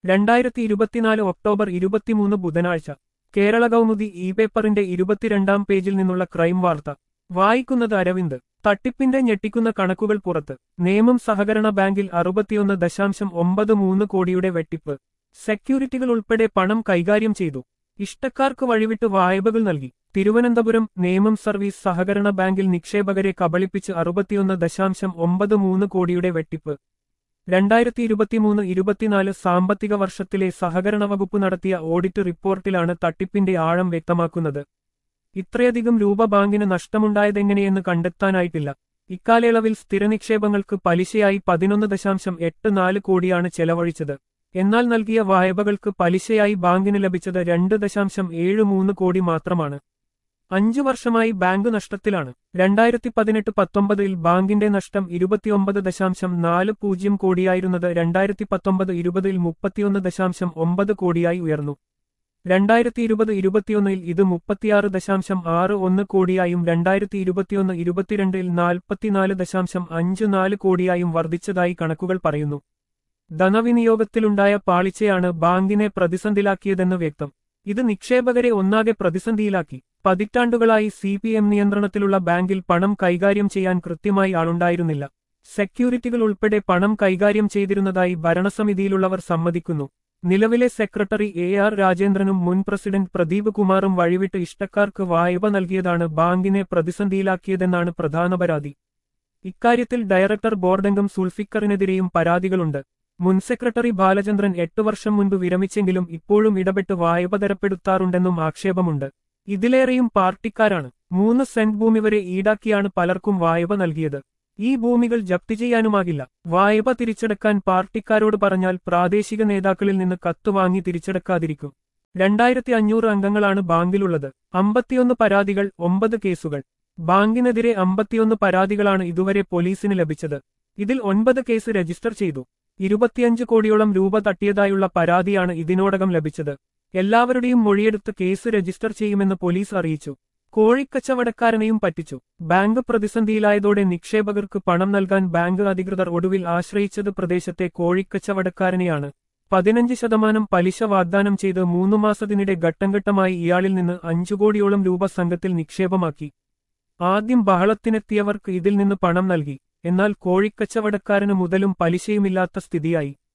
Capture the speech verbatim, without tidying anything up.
രണ്ടായിരത്തി ഇരുപത്തിനാല് ഒക്ടോബർ ഇരുപത്തിമൂന്ന് ബുധനാഴ്ച കേരള കൗമുദി ഇ പേപ്പറിന്റെ ഇരുപത്തിരണ്ടാം പേജിൽ നിന്നുള്ള ക്രൈം വാർത്ത വായിക്കുന്നത് അരവിന്ദ്. തട്ടിപ്പിന്റെ ഞെട്ടിക്കുന്ന കണക്കുകൾ പുറത്ത്. നേമം സഹകരണ ബാങ്കിൽ അറുപത്തിയൊന്ന് ദശാംശം ഒമ്പത് മൂന്ന് കോടിയുടെ വെട്ടിപ്പ്. സെക്യൂരിറ്റികൾ ഉൾപ്പെടെ പണം കൈകാര്യം ചെയ്തു. ഇഷ്ടക്കാർക്ക് വഴിവിട്ട് വായ്പകൾ നൽകി. തിരുവനന്തപുരം നേമം സർവീസ് സഹകരണ ബാങ്കിൽ നിക്ഷേപകരെ കബളിപ്പിച്ച് അറുപത്തിയൊന്ന് ദശാംശം ഒമ്പത് മൂന്ന് കോടിയുടെ വെട്ടിപ്പ്. രണ്ടായിരത്തി ഇരുപത്തിമൂന്ന് ഇരുപത്തിനാല് സാമ്പത്തിക വർഷത്തിലെ സഹകരണ വകുപ്പ് നടത്തിയ ഓഡിറ്റ് റിപ്പോർട്ടിലാണ് തട്ടിപ്പിന്റെ ആഴം വ്യക്തമാക്കുന്നത്. ഇത്രയധികം രൂപ ബാങ്കിന് നഷ്ടമുണ്ടായതെങ്ങനെയെന്ന് കണ്ടെത്താനായിട്ടില്ല. ഇക്കാലയളവിൽ സ്ഥിരനിക്ഷേപങ്ങൾക്ക് പലിശയായി പതിനൊന്ന് ദശാംശം എട്ട് നാല് കോടിയാണ് ചെലവഴിച്ചത്. എന്നാൽ നൽകിയ വായ്പകൾക്ക് പലിശയായി ബാങ്കിന് ലഭിച്ചത് രണ്ട് ദശാംശം ഏഴ് മൂന്ന് കോടി മാത്രമാണ്. അഞ്ചു വർഷമായി ബാങ്ക് നഷ്ടത്തിലാണ്. രണ്ടായിരത്തി പതിനെട്ട് പത്തൊമ്പതിൽ ബാങ്കിന്റെ നഷ്ടം ഇരുപത്തിയൊമ്പത് ദശാംശം നാല് പൂജ്യം കോടിയായിരുന്നത് രണ്ടായിരത്തി പത്തൊമ്പത് ഇരുപതിൽ മുപ്പത്തിയൊന്ന് ദശാംശം ഒമ്പത് കോടിയായി ഉയർന്നു. രണ്ടായിരത്തി ഇരുപത് ഇരുപത്തിയൊന്നിൽ ഇത് മുപ്പത്തിയാറ് ദശാംശം ആറ് ഒന്ന് കോടിയായും രണ്ടായിരത്തി ഇരുപത്തിയൊന്ന് ഇരുപത്തിരണ്ടിൽ നാൽപ്പത്തിനാല് ദശാംശം അഞ്ച് നാല് കോടിയായും വർദ്ധിച്ചതായി കണക്കുകൾ പറയുന്നു. ധനവിനിയോഗത്തിലുണ്ടായ പാളിച്ചയാണ് ബാങ്കിനെ പ്രതിസന്ധിയിലാക്കിയതെന്ന് വ്യക്തം. ഇത് നിക്ഷേപകരെ ഒന്നാകെ പ്രതിസന്ധിയിലാക്കി. പതിറ്റാണ്ടുകളായി സി പി എം നിയന്ത്രണത്തിലുള്ള ബാങ്കിൽ പണം കൈകാര്യം ചെയ്യാൻ കൃത്യമായി ആളുണ്ടായിരുന്നില്ല. സെക്യൂരിറ്റികൾ ഉൾപ്പെടെ പണം കൈകാര്യം ചെയ്തിരുന്നതായി ഭരണസമിതിയിലുള്ളവർ സമ്മതിക്കുന്നു. നിലവിലെ സെക്രട്ടറി എ ആർ രാജേന്ദ്രനും മുൻ പ്രസിഡന്റ് പ്രദീപ് കുമാറും വഴിവിട്ട് ഇഷ്ടക്കാർക്ക് വായ്പ നൽകിയതാണ് ബാങ്കിനെ പ്രതിസന്ധിയിലാക്കിയതെന്നാണ് പ്രധാന പരാതി. ഇക്കാര്യത്തിൽ ഡയറക്ടർ ബോർഡംഗം സുൽഫിക്കറിനെതിരെയും പരാതികളുണ്ട്. മുൻ സെക്രട്ടറി ബാലചന്ദ്രൻ എട്ടു വർഷം മുൻപ് വിരമിച്ചെങ്കിലും ഇപ്പോഴും ഇടപെട്ട് വായ്പ തരപ്പെടുത്താറുണ്ടെന്നും ആക്ഷേപമുണ്ട്. ഇതിലേറെയും പാർട്ടിക്കാരാണ്. മൂന്ന് സെന്റ് ഭൂമി വരെ ഈടാക്കിയാണ് പലർക്കും വായ്പ നൽകിയത്. ഈ ഭൂമികൾ ജപ്തി ചെയ്യാനുമാകില്ല. വായ്പ തിരിച്ചടക്കാൻ പാർട്ടിക്കാരോട് പറഞ്ഞാൽ പ്രാദേശിക നേതാക്കളിൽ നിന്ന് കത്ത് വാങ്ങി തിരിച്ചടക്കാതിരിക്കും. രണ്ടായിരത്തി അഞ്ഞൂറ് അംഗങ്ങളാണ് ബാങ്കിലുള്ളത്. അമ്പത്തിയൊന്ന് പരാതികൾ, ഒമ്പത് കേസുകൾ. ബാങ്കിനെതിരെ അമ്പത്തിയൊന്ന് പരാതികളാണ് ഇതുവരെ പോലീസിന് ലഭിച്ചത്. ഇതിൽ ഒൻപത് കേസ് രജിസ്റ്റർ ചെയ്തു. ഇരുപത്തിയഞ്ച് കോടിയോളം രൂപ തട്ടിയതായുള്ള പരാതിയാണ് ഇതിനോടകം ലഭിച്ചത്. എല്ലാവരുടെയും മൊഴിയെടുത്ത് കേസ് രജിസ്റ്റർ ചെയ്യുമെന്ന് പോലീസ് അറിയിച്ചു. കോഴിക്കച്ചവടക്കാരനെയും പറ്റിച്ചു. ബാങ്ക് പ്രതിസന്ധിയിലായതോടെ നിക്ഷേപകർക്ക് പണം നൽകാൻ ബാങ്ക് അധികൃതർ ഒടുവിൽ ആശ്രയിച്ചത് പ്രദേശത്തെ കോഴിക്കച്ചവടക്കാരനെയാണ്. പതിനഞ്ച് ശതമാനം പലിശ വാഗ്ദാനം ചെയ്ത് മൂന്നു മാസത്തിനിടെ ഘട്ടംഘട്ടമായി ഇയാളിൽ നിന്ന് അഞ്ചു കോടിയോളം രൂപ സംഘത്തിൽ നിക്ഷേപമാക്കി. ആദ്യം ബഹളത്തിനെത്തിയവർക്ക് ഇതിൽ നിന്ന് പണം നൽകി. എന്നാൽ കോഴിക്കച്ചവടക്കാരന് മുതലും പലിശയുമില്ലാത്ത സ്ഥിതിയായി.